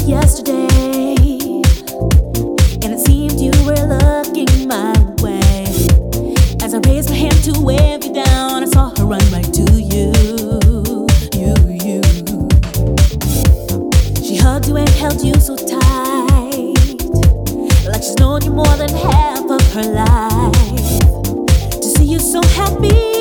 yesterday, and it seemed you were looking my way. As I raised my hand to wave you down, I saw her run right to you. She hugged you and held you so tight, like she's known you more than half of her life. To see you so happy